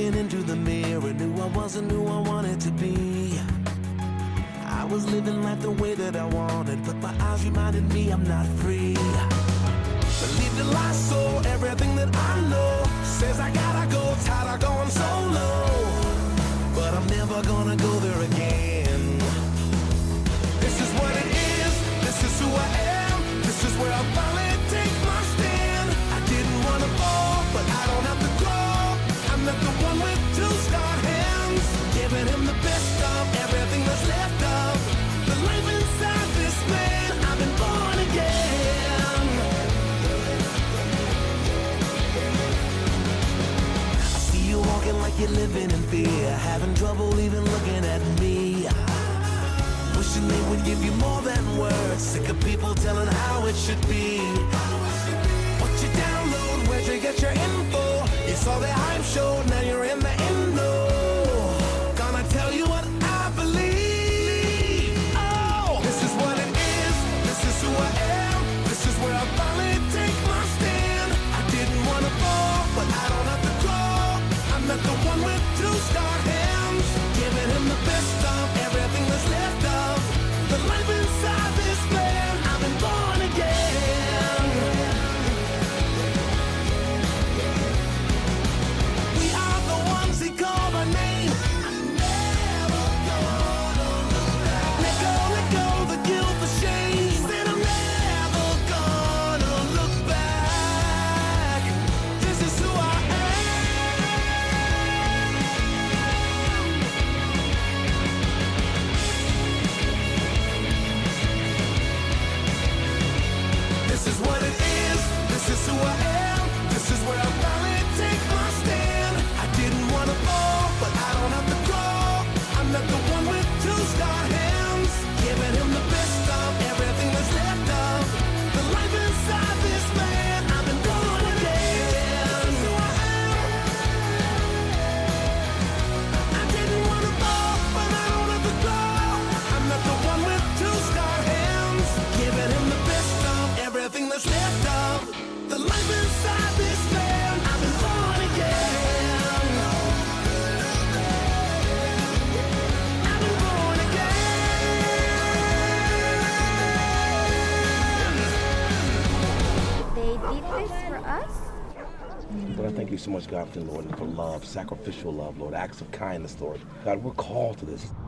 looking into the mirror, knew I wasn't who I wanted to be. I was living life the way that I wanted, but my eyes reminded me I'm not free. Believe the lie, so everything that I know says I gotta go, tired of going solo. But I'm never gonna go there again. This is what it is, this is who I am, this is where I finally take my stand. I didn't wanna fall, but I don't have to grow. I'm not the one with two scarred hands, giving him the best of everything that's left of the life inside this man. I've been born again. I see you walking like you're living in fear, having trouble even looking at me. Wishing they would give you more than words, sick of people telling how it should be. What you download, where'd you get your info? You saw the hype show, now you're in the endo. Gonna tell you what I believe. Oh, this is what it is, this is who I am, this is where I finally take my stand. I didn't wanna fall, but I don't have to grow. I'm not the one with two scarred hands, giving him the best of everything that's left of the life inside this man. I've been born again. We are the ones he called by name. I'm never gonna look back. Let go the guilt, the shame. Said I'm never gonna look back. This is who I am. This is what it is, this is who I am, this is where I finally take my stand. I didn't wanna fall, but I don't have to grow. I'm not the one with two scarred hands, giving him the best of everything that's left of the life inside this man. I've been born again. This is who I am. I didn't wanna fall, but I don't have to grow. I'm not the one with two scarred hands, giving him the best of everything that's left of the life inside this man. I've been born again. I've been born again. They did this for us? Lord, I thank you so much, God, for the Lord, and for love, sacrificial love, Lord, acts of kindness, Lord. God, we're called to this.